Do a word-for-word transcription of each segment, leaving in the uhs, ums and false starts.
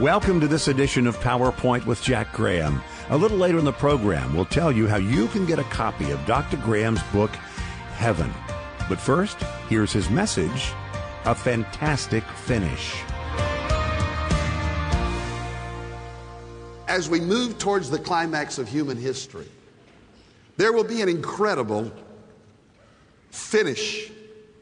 Welcome to this edition of PowerPoint with Jack Graham. A little later in the program, we'll tell you how you can get a copy of Doctor Graham's book, Heaven. But first, here's his message, A Fantastic Finish. As we move towards the climax of human history, there will be an incredible finish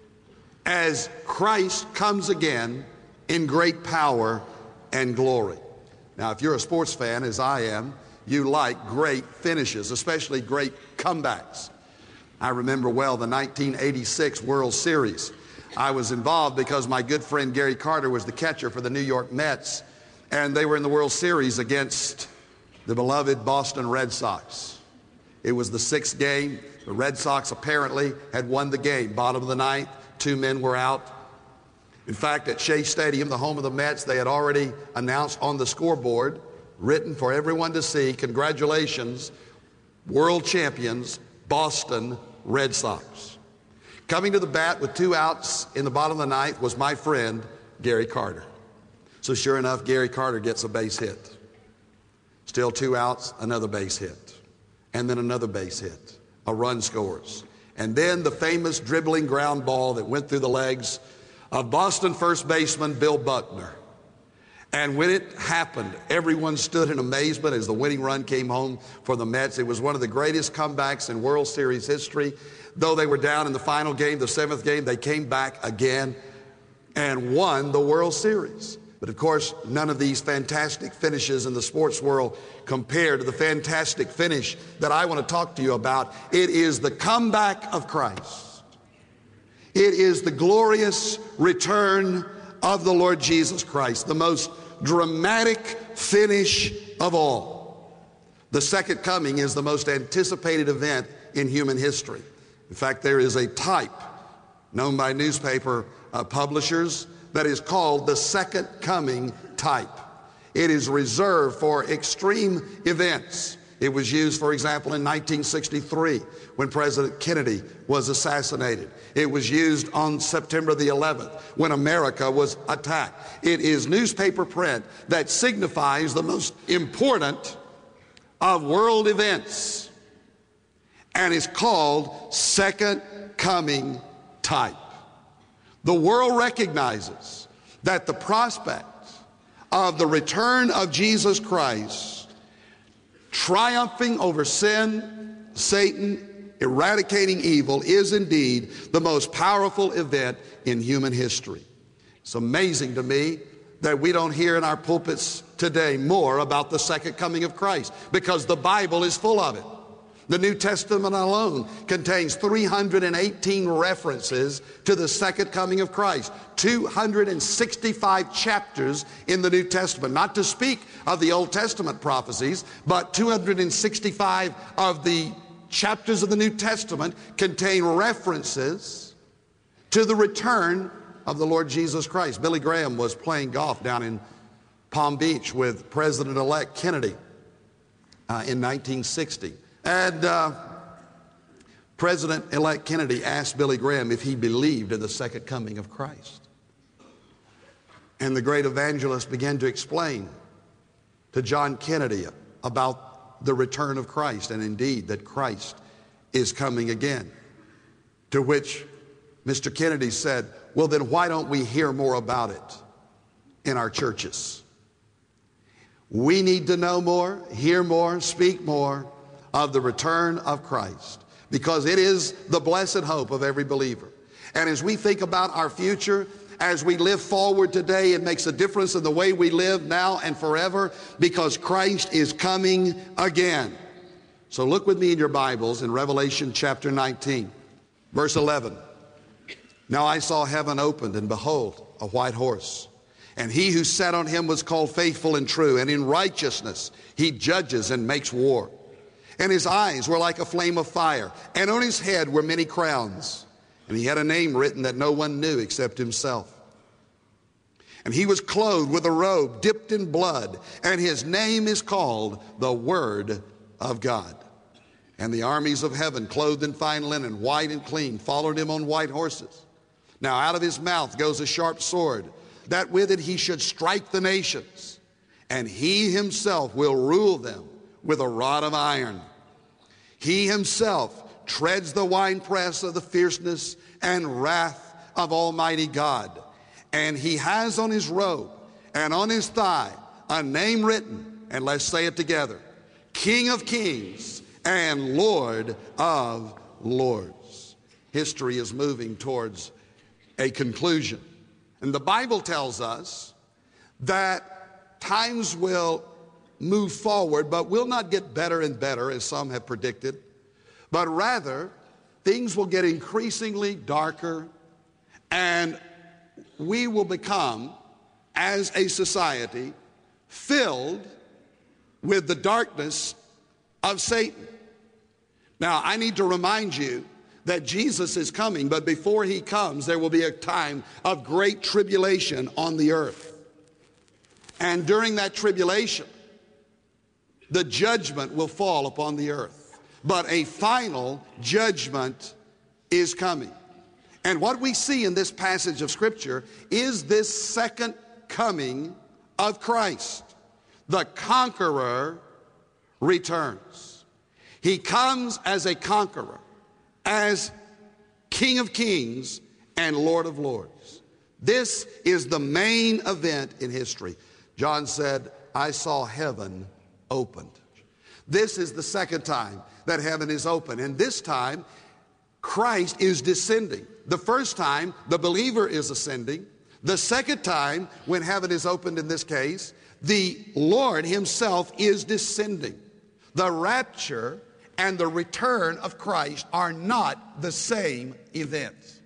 as Christ comes again in great power and glory. Now, if you're a sports fan, as I am, you like great finishes, especially great comebacks. I remember well the nineteen eighty-six World Series. I was involved because my good friend Gary Carter was the catcher for the New York Mets, and they were in the World Series against the beloved Boston Red Sox. It was the sixth game. The Red Sox apparently had won the game. Bottom of the ninth, two men were out. In fact, at Shea Stadium, the home of the Mets, they had already announced on the scoreboard, written for everyone to see, congratulations, world champions, Boston Red Sox. Coming to the bat with two outs in the bottom of the ninth was my friend, Gary Carter. So sure enough, Gary Carter gets a base hit. Still two outs, another base hit. And then another base hit. A run scores. And then the famous dribbling ground ball that went through the legs of Boston first baseman Bill Buckner. And when it happened, everyone stood in amazement as the winning run came home for the Mets. It was one of the greatest comebacks in World Series history. Though they were down in the final game, the seventh game, they came back again and won the World Series. But of course, none of these fantastic finishes in the sports world compare to the fantastic finish that I want to talk to you about. It is the comeback of Christ. It is the glorious return of the Lord Jesus Christ, the most dramatic finish of all. The second coming is the most anticipated event in human history. In fact, there is a type known by newspaper uh, publishers that is called the second coming type. It is reserved for extreme events. It was used, for example, in nineteen sixty-three when President Kennedy was assassinated. It was used on September the eleventh when America was attacked. It is newspaper print that signifies the most important of world events and is called second coming type. The world recognizes that the prospect of the return of Jesus Christ triumphing over sin, Satan, eradicating evil is indeed the most powerful event in human history. It's amazing to me that we don't hear in our pulpits today more about the second coming of Christ because the Bible is full of it. The New Testament alone contains three hundred eighteen references to the second coming of Christ. two hundred sixty-five chapters in the New Testament, not to speak of the Old Testament prophecies, but two hundred sixty-five of the chapters of the New Testament contain references to the return of the Lord Jesus Christ. Billy Graham was playing golf down in Palm Beach with President-elect Kennedy uh, in nineteen sixty. And uh, President-elect Kennedy asked Billy Graham if he believed in the second coming of Christ. And the great evangelist began to explain to John Kennedy about the return of Christ and indeed that Christ is coming again. To which Mister Kennedy said, well, then why don't we hear more about it in our churches? We need to know more, hear more, speak more of the return of Christ, because it is the blessed hope of every believer. And as we think about our future, as we live forward today, it makes a difference in the way we live now and forever, because Christ is coming again. So look with me in your Bibles in Revelation chapter nineteen, verse eleven. Now I saw heaven opened, and behold, a white horse. And he who sat on him was called Faithful and True, and in righteousness he judges and makes war. And his eyes were like a flame of fire, and on his head were many crowns. And he had a name written that no one knew except himself. And he was clothed with a robe dipped in blood, and his name is called the Word of God. And the armies of heaven, clothed in fine linen, white and clean, followed him on white horses. Now out of his mouth goes a sharp sword, that with it he should strike the nations. and he himself will rule them with a rod of iron. He himself treads the winepress of the fierceness and wrath of Almighty God. And he has on his robe and on his thigh a name written, and let's say it together, King of Kings and Lord of Lords. History is moving towards a conclusion. And the Bible tells us that times will move forward, but will not get better and better, as some have predicted, but rather things will get increasingly darker, and we will become, as a society, filled with the darkness of Satan. Now, I need to remind you that Jesus is coming, but before he comes, there will be a time of great tribulation on the earth. And during that tribulation, the judgment will fall upon the earth. But a final judgment is coming. And what we see in this passage of Scripture is this second coming of Christ. The conqueror returns. He comes as a conqueror, as King of Kings and Lord of Lords. This is the main event in history. John said, I saw heaven opened. This is the second time that heaven is open. And this time, Christ is descending. The first time, the believer is ascending. The second time, when heaven is opened in this case, the Lord himself is descending. The rapture and the return of Christ are not the same events.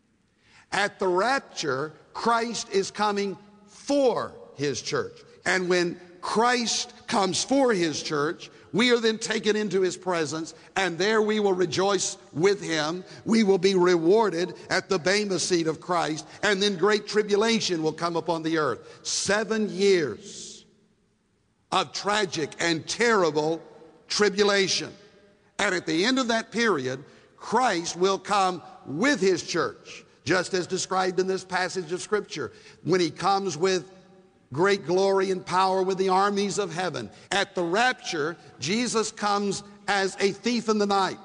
At the rapture, Christ is coming for his church. And when Christ comes for his church, we are then taken into his presence, and there we will rejoice with him. We will be rewarded at the bema seat of Christ, and then great tribulation will come upon the earth. Seven years of tragic and terrible tribulation. And at the end of that period, Christ will come with his church, just as described in this passage of Scripture, when he comes with great glory and power with the armies of heaven. At the rapture, Jesus comes as a thief in the night,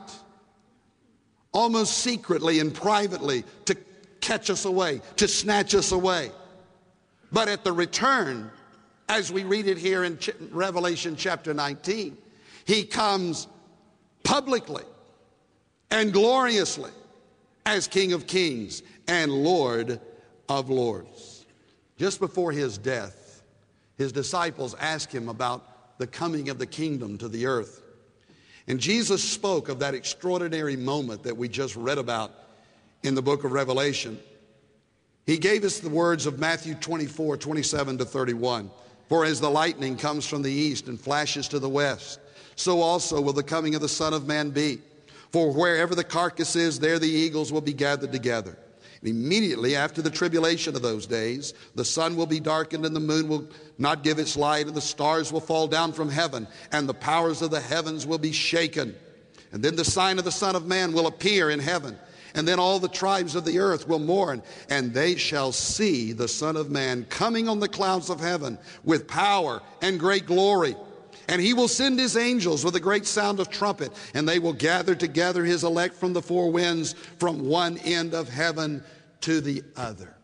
almost secretly and privately, to catch us away, to snatch us away. But at the return, as we read it here in Revelation chapter nineteen, he comes publicly and gloriously as King of Kings and Lord of Lords. Just before his death, his disciples asked him about the coming of the kingdom to the earth. And Jesus spoke of that extraordinary moment that we just read about in the book of Revelation. He gave us the words of Matthew twenty-four, twenty-seven to thirty-one. For as the lightning comes from the east and flashes to the west, so also will the coming of the Son of Man be. For wherever the carcass is, there the eagles will be gathered together. Immediately after the tribulation of those days, the sun will be darkened and the moon will not give its light, and the stars will fall down from heaven, and the powers of the heavens will be shaken. And then the sign of the Son of Man will appear in heaven, and then all the tribes of the earth will mourn, and they shall see the Son of Man coming on the clouds of heaven with power and great glory. And he will send his angels with a great sound of trumpet, and they will gather together his elect from the four winds, from one end of heaven to the other.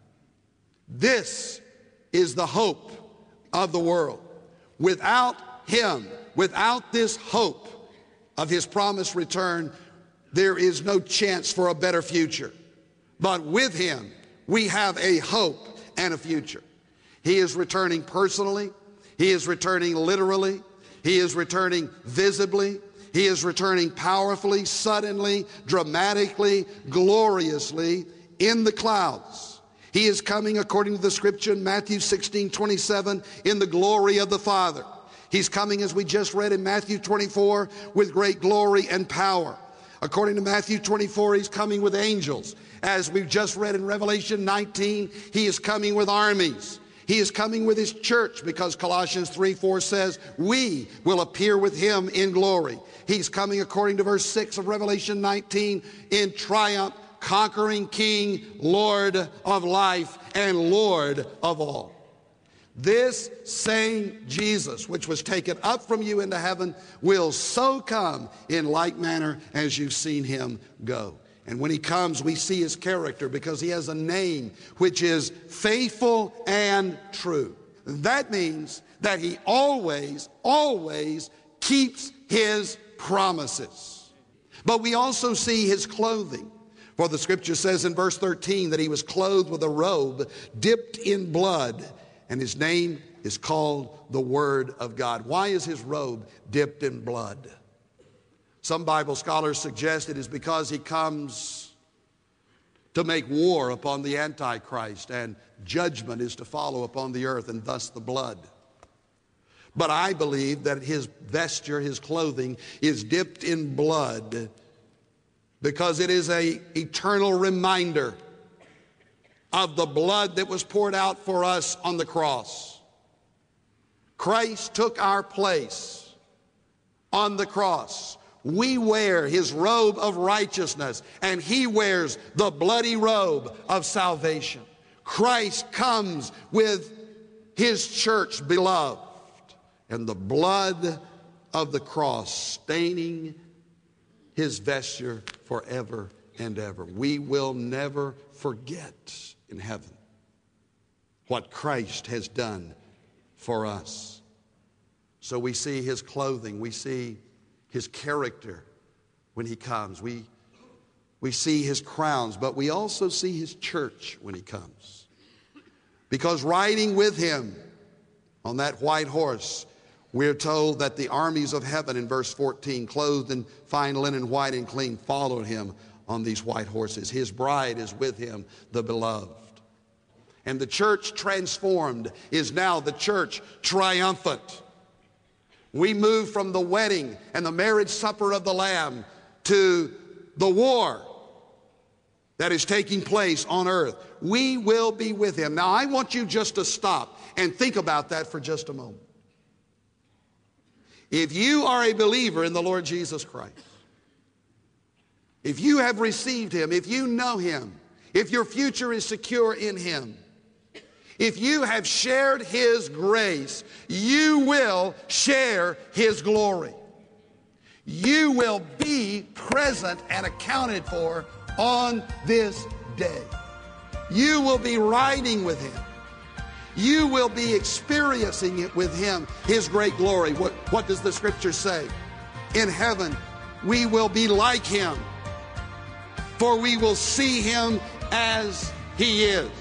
This is the hope of the world. Without him, without this hope of his promised return, there is no chance for a better future. But with him, we have a hope and a future. He is returning personally. He is returning literally. He is returning visibly. He is returning powerfully, suddenly, dramatically, gloriously in the clouds. He is coming, according to the scripture in Matthew sixteen, twenty-seven, in the glory of the Father. He's coming, as we just read in Matthew twenty-four, with great glory and power. According to Matthew twenty-four, he's coming with angels. As we've just read in Revelation nineteen, he is coming with armies. He is coming with his church, because Colossians three, four says, we will appear with him in glory. He's coming, according to verse six of Revelation nineteen, in triumph, conquering King, Lord of life, and Lord of all. This same Jesus, which was taken up from you into heaven, will so come in like manner as you've seen him go. And when he comes, we see his character because he has a name which is faithful and true. That means that he always, always keeps his promises. But we also see his clothing. For the scripture says in verse thirteen that he was clothed with a robe dipped in blood, and his name is called the Word of God. Why is his robe dipped in blood? Some Bible scholars suggest it is because he comes to make war upon the Antichrist, and judgment is to follow upon the earth, and thus the blood. But I believe that his vesture, his clothing, is dipped in blood because it is an eternal reminder of the blood that was poured out for us on the cross. Christ took our place on the cross. We wear his robe of righteousness, and he wears the bloody robe of salvation. Christ comes with his church beloved, and the blood of the cross staining his vesture forever and ever. We will never forget in heaven what Christ has done for us. So we see his clothing, we see his character when he comes, we, we see his crowns, but we also see his church when he comes. Because riding with him on that white horse, we're told that the armies of heaven in verse fourteen, clothed in fine linen, white and clean, followed him on these white horses. His bride is with him, the beloved. And the church transformed is now the church triumphant. We move from the wedding and the marriage supper of the Lamb to the war that is taking place on earth. We will be with him. Now, I want you just to stop and think about that for just a moment. If you are a believer in the Lord Jesus Christ, if you have received him, if you know him, if your future is secure in him, if you have shared his grace, you will share his glory. You will be present and accounted for on this day. You will be riding with him. You will be experiencing it with him, his great glory. What, what does the scripture say? In heaven, we will be like him, for we will see him as he is.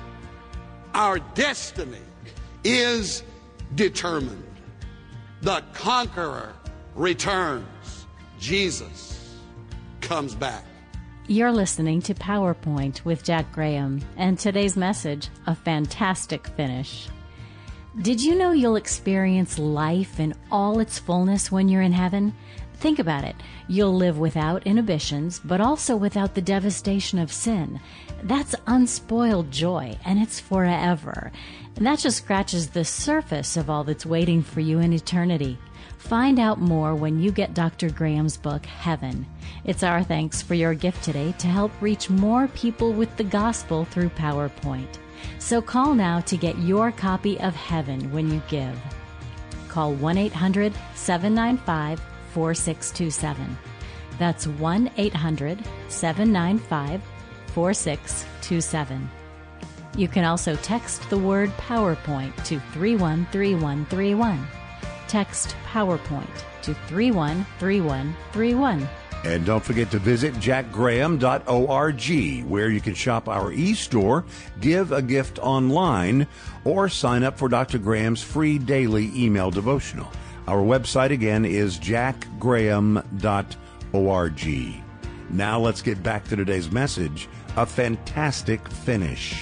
Our destiny is determined. The conqueror returns. Jesus comes back. You're listening to PowerPoint with Jack Graham, and today's message, a fantastic finish. Did you know you'll experience life in all its fullness when you're in heaven? Think about it. You'll live without inhibitions, but also without the devastation of sin. That's unspoiled joy, and it's forever. And that just scratches the surface of all that's waiting for you in eternity. Find out more when you get Doctor Graham's book, Heaven. It's our thanks for your gift today to help reach more people with the gospel through PowerPoint. So call now to get your copy of Heaven when you give. Call one eight hundred seven nine five four six two seven. That's one eight hundred seven nine five four six two seven. You can also text the word PowerPoint to three one three one three one. Text PowerPoint to three one three one three one. And don't forget to visit jack graham dot org, where you can shop our e-store, give a gift online, or sign up for Doctor Graham's free daily email devotional. Our website again is jack graham dot org. Now let's get back to today's message, a fantastic finish.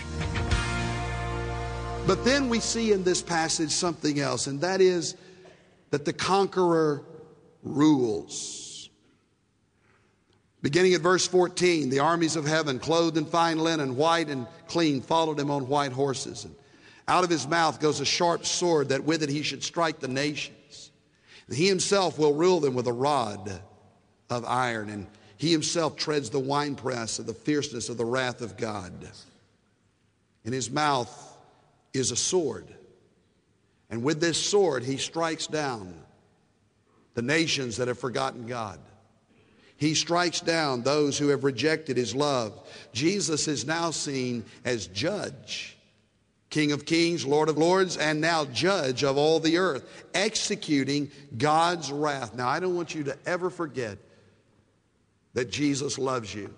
But then we see in this passage something else, and that is that the conqueror rules. Beginning at verse fourteen, the armies of heaven, clothed in fine linen, white and clean, followed him on white horses. And out of his mouth goes a sharp sword, that with it he should strike the nations. And he himself will rule them with a rod of iron, and he himself treads the winepress of the fierceness of the wrath of God. In his mouth is a sword, And with this sword, he strikes down the nations that have forgotten God. He strikes down those who have rejected his love. Jesus is now seen as judge, King of kings, Lord of lords, and now judge of all the earth, executing God's wrath. Now, I don't want you to ever forget that Jesus loves you,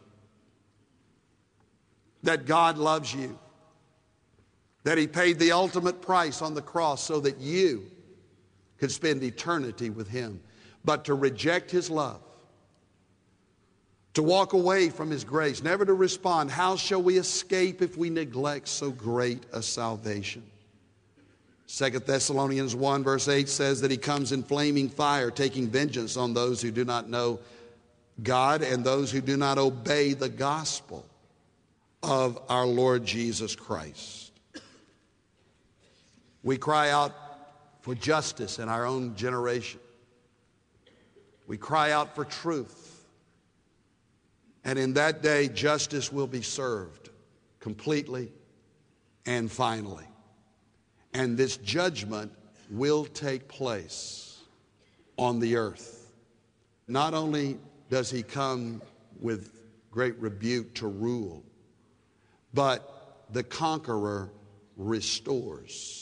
that God loves you, that he paid the ultimate price on the cross so that you could spend eternity with him. But to reject his love, to walk away from his grace, never to respond, how shall we escape if we neglect so great a salvation? Second Thessalonians one verse eight says that he comes in flaming fire, taking vengeance on those who do not know God and those who do not obey the gospel of our Lord Jesus Christ. We cry out for justice in our own generation. We cry out for truth. And in that day, justice will be served completely and finally. And this judgment will take place on the earth. Not only does he come with great rebuke to rule, but the conqueror restores.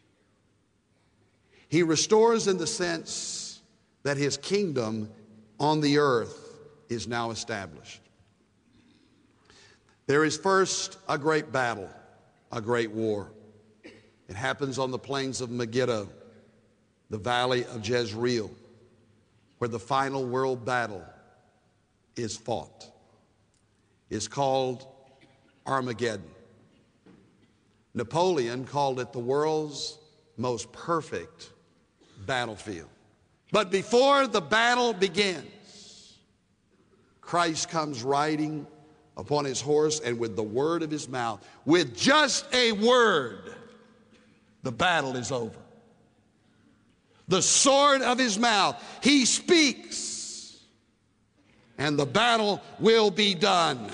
He restores in the sense that his kingdom on the earth is now established. There is first a great battle, a great war. It happens on the plains of Megiddo, the valley of Jezreel, where the final world battle is fought. It's called Armageddon. Napoleon called it the world's most perfect battlefield. But before the battle begins, Christ comes riding upon his horse, and with the word of his mouth, with just a word, the battle is over. The sword of his mouth, he speaks, and the battle will be done.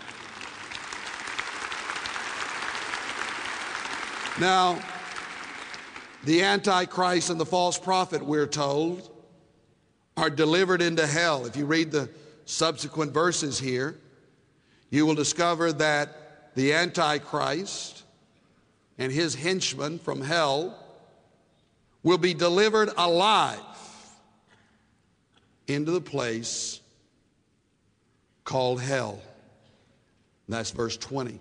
Now, the Antichrist and the false prophet, we're told, are delivered into hell. If you read the subsequent verses here, you will discover that the Antichrist and his henchmen from hell will be delivered alive into the place called hell. And that's verse twenty.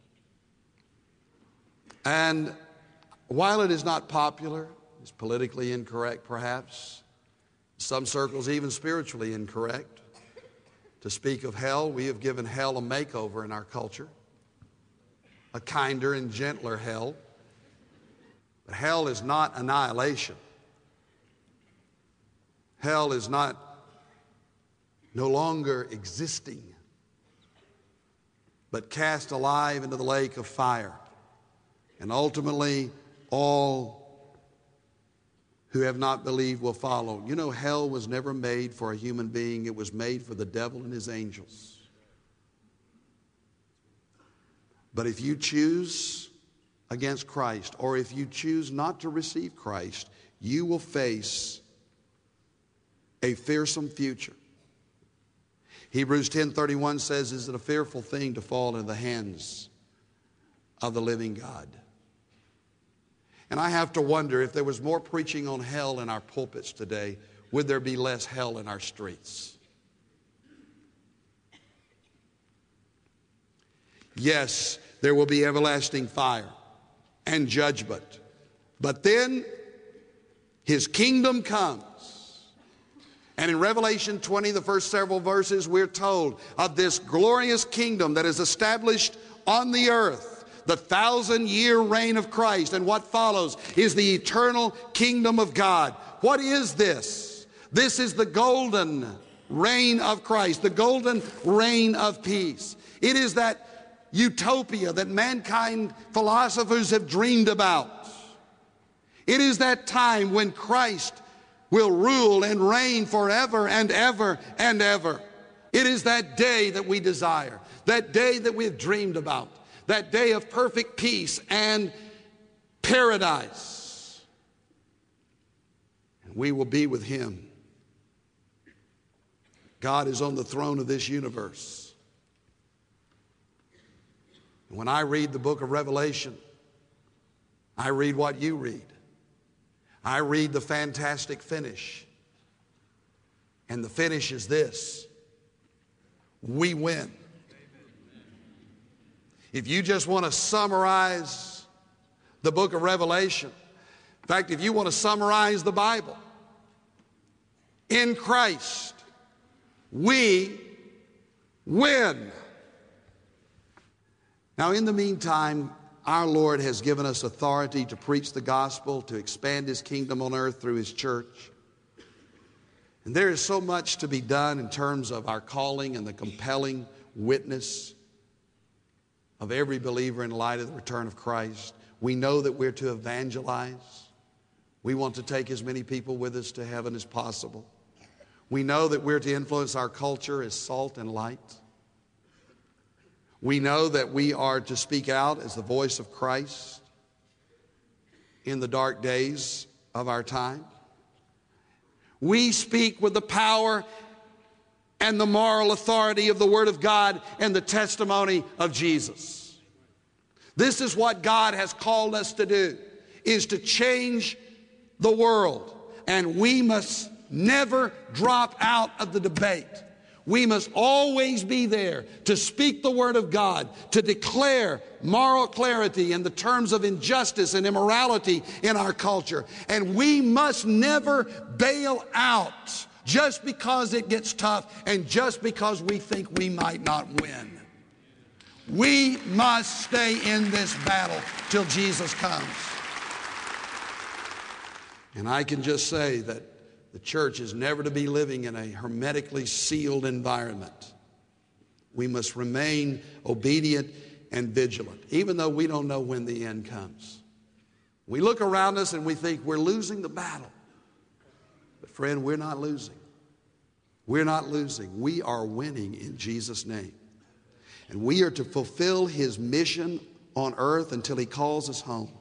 And while it is not popular, it's politically incorrect perhaps, some circles even spiritually incorrect, to speak of hell, we have given hell a makeover in our culture, a kinder and gentler hell. But hell is not annihilation. Hell is not no longer existing, but cast alive into the lake of fire. And ultimately, all who have not believed will follow. You know, hell was never made for a human being. It was made for the devil and his angels. But if you choose against Christ, or if you choose not to receive Christ, you will face a fearsome future. Hebrews ten thirty-one says, is it a fearful thing to fall into the hands of the living God? And I have to wonder, if there was more preaching on hell in our pulpits today, would there be less hell in our streets? Yes, there will be everlasting fire and judgment. But then his kingdom comes. And in Revelation twenty, the first several verses, we're told of this glorious kingdom that is established on the earth. The thousand-year reign of Christ, and what follows is the eternal kingdom of God. What is this? This is the golden reign of Christ, the golden reign of peace. It is that utopia that mankind philosophers have dreamed about. It is that time when Christ will rule and reign forever and ever and ever. It is that day that we desire, that day that we have dreamed about. That day of perfect peace and paradise. We will be with him. God is on the throne of this universe. When I read the book of Revelation, I read what you read. I read the fantastic finish. And the finish is this: we win. If you just want to summarize the book of Revelation, in fact, if you want to summarize the Bible, in Christ, we win. Now, in the meantime, our Lord has given us authority to preach the gospel, to expand his kingdom on earth through his church. And there is so much to be done in terms of our calling and the compelling witness of every believer in light of the return of Christ. We know that we're to evangelize. We want to take as many people with us to heaven as possible. We know that we're to influence our culture as salt and light. We know that we are to speak out as the voice of Christ in the dark days of our time. We speak with the power and the moral authority of the Word of God and the testimony of Jesus. This is what God has called us to do, is to change the world. And we must never drop out of the debate. We must always be there to speak the Word of God, to declare moral clarity in the terms of injustice and immorality in our culture. And we must never bail out just because it gets tough and just because we think we might not win. We must stay in this battle till Jesus comes. And I can just say that the church is never to be living in a hermetically sealed environment. We must remain obedient and vigilant, even though we don't know when the end comes. We look around us and we think we're losing the battle. But friend, we're not losing. We're not losing. We are winning in Jesus' name. And we are to fulfill his mission on earth until he calls us home.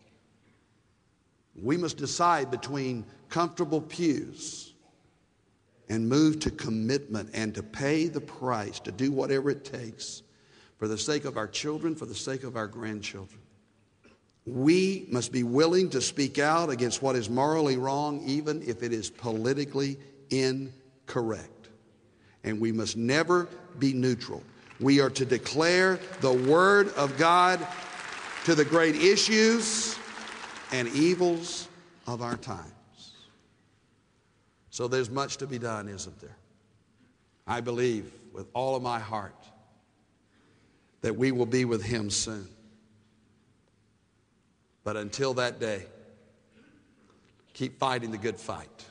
We must decide between comfortable pews and move to commitment and to pay the price, to do whatever it takes for the sake of our children, for the sake of our grandchildren. We must be willing to speak out against what is morally wrong, even if it is politically incorrect. And we must never be neutral. We are to declare the Word of God to the great issues and evils of our times. So there's much to be done, isn't there? I believe with all of my heart that we will be with him soon. But until that day, keep fighting the good fight.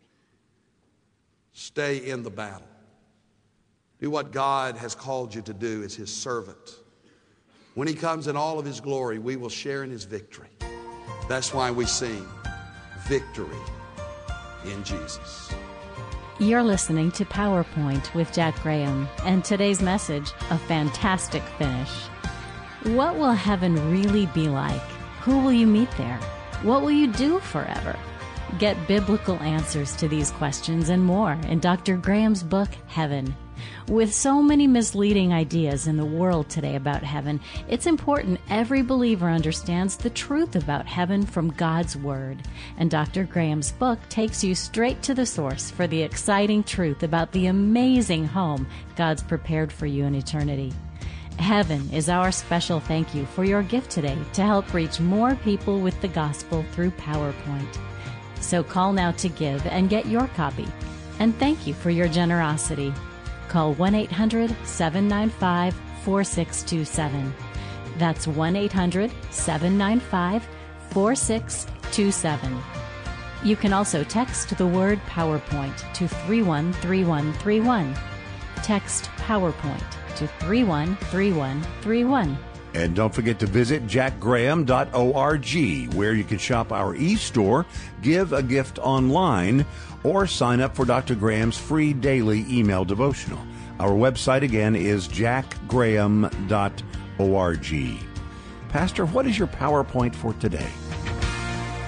Stay in the battle. Do what God has called you to do as his servant. When he comes in all of his glory, we will share in his victory. That's why we sing victory in Jesus. You're listening to PowerPoint with Jack Graham, and today's message, a fantastic finish. What will heaven really be like? Who will you meet there? What will you do forever? Get biblical answers to these questions and more in Doctor Graham's book, Heaven. With so many misleading ideas in the world today about heaven, it's important every believer understands the truth about heaven from God's Word. And Doctor Graham's book takes you straight to the source for the exciting truth about the amazing home God's prepared for you in eternity. Heaven is our special thank you for your gift today to help reach more people with the gospel through PowerPoint. So call now to give and get your copy. And thank you for your generosity. Call one eight hundred, seven nine five, four six two seven. That's one eight hundred, seven nine five, four six two seven. You can also text the word PowerPoint to three one three one three one. Text PowerPoint to three one three one three one. And don't forget to visit jack graham dot org, where you can shop our e-store, give a gift online, or sign up for Doctor Graham's free daily email devotional. Our website again is jack graham dot org. Pastor, what is your PowerPoint for today?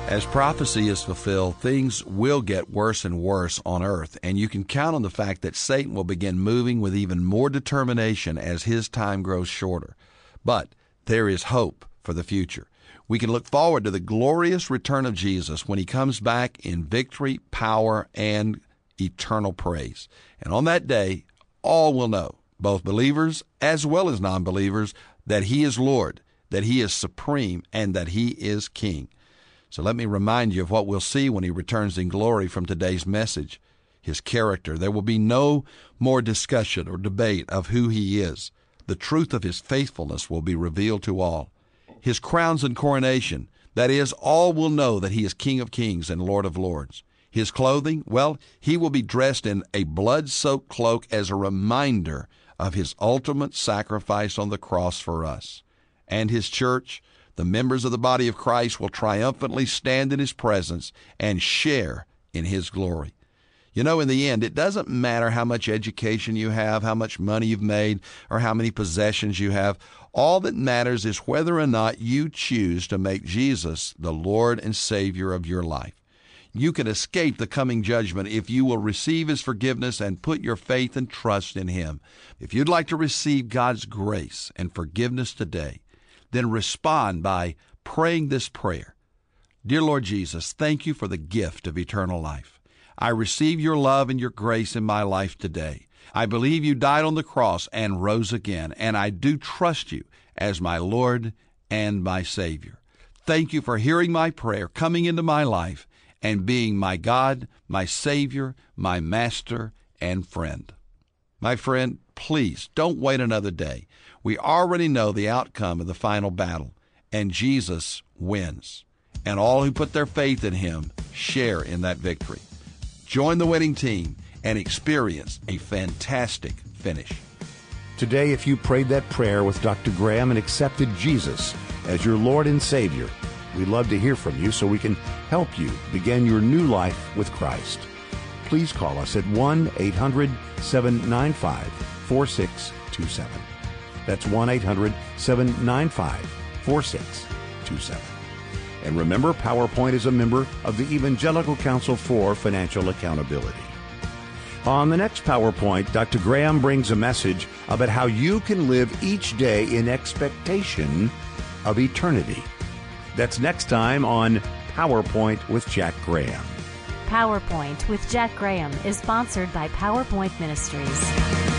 As prophecy is fulfilled, things will get worse and worse on earth, and you can count on the fact that Satan will begin moving with even more determination as his time grows shorter. But there is hope for the future. We can look forward to the glorious return of Jesus when he comes back in victory, power, and eternal praise. And on that day, all will know, both believers as well as non-believers, that he is Lord, that he is supreme, and that he is King. So let me remind you of what we'll see when he returns in glory from today's message, his character. There will be no more discussion or debate of who he is. The truth of his faithfulness will be revealed to all. His crowns and coronation, that is, all will know that he is King of kings and Lord of lords. His clothing, well, he will be dressed in a blood-soaked cloak as a reminder of his ultimate sacrifice on the cross for us. And his church, the members of the body of Christ, will triumphantly stand in his presence and share in his glory. You know, in the end, it doesn't matter how much education you have, how much money you've made, or how many possessions you have. All that matters is whether or not you choose to make Jesus the Lord and Savior of your life. You can escape the coming judgment if you will receive his forgiveness and put your faith and trust in him. If you'd like to receive God's grace and forgiveness today, then respond by praying this prayer. Dear Lord Jesus, thank you for the gift of eternal life. I receive your love and your grace in my life today. I believe you died on the cross and rose again, and I do trust you as my Lord and my Savior. Thank you for hearing my prayer, coming into my life, and being my God, my Savior, my Master, and friend. My friend, please don't wait another day. We already know the outcome of the final battle, and Jesus wins. And all who put their faith in him share in that victory. Join the winning team and experience a fantastic finish. Today, if you prayed that prayer with Doctor Graham and accepted Jesus as your Lord and Savior, we'd love to hear from you so we can help you begin your new life with Christ. Please call us at one eight hundred seven nine five four six two seven. That's one eight hundred seven nine five four six two seven. And remember, PowerPoint is a member of the Evangelical Council for Financial Accountability. On the next PowerPoint, Doctor Graham brings a message about how you can live each day in expectation of eternity. That's next time on PowerPoint with Jack Graham. PowerPoint with Jack Graham is sponsored by PowerPoint Ministries.